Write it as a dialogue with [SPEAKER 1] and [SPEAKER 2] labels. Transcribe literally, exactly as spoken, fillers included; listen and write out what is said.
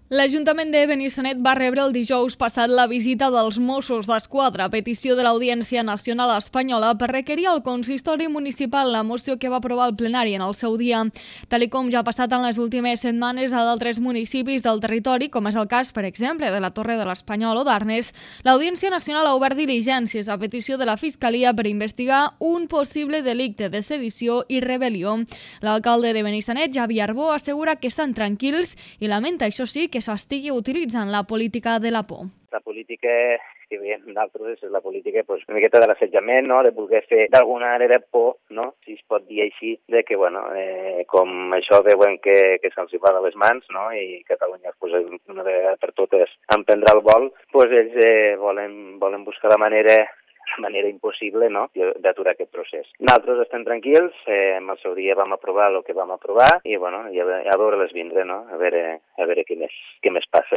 [SPEAKER 1] L'Ajuntament de Benissanet va rebre el dijous passat la visita dels Mossos d'Esquadra a petició de l'Audiència Nacional Espanyola per requerir al consistori municipal la moció que va aprovar el plenari en el seu dia. Tal com ja ha passat en les últimes setmanes a d'altres municipis del territori, com és el cas, per exemple, de la Torre de l'Espanyol o d'Arnes, l'Audiència Nacional ha obert diligències a petició de la Fiscalia per investigar un possible delicte de sedició i rebel·lió. L'alcalde de Benissanet, Javi Arbó, assegura que estan tranquils i lamenta, això sí, que que s'estigui utilitzant la política de la por.
[SPEAKER 2] La política que veiem nosaltres és la política pues, una miqueta de l'assetjament, no? De voler fer d'alguna manera por, no? Si es pot dir així, de que bueno, eh, com això veuen que, que se'ls va de les mans, no? I Catalunya pues, una vegada per totes emprendrà el vol, pues ells eh, volen, volen buscar la manera de manera impossible, no?, d'aturar aquest procés. Nosaltres estem tranquils, eh, en el seu dia vam aprovar el que vam aprovar i, bueno, i a, a veure-les vindre, no?, a veure, a veure què més, què més passa.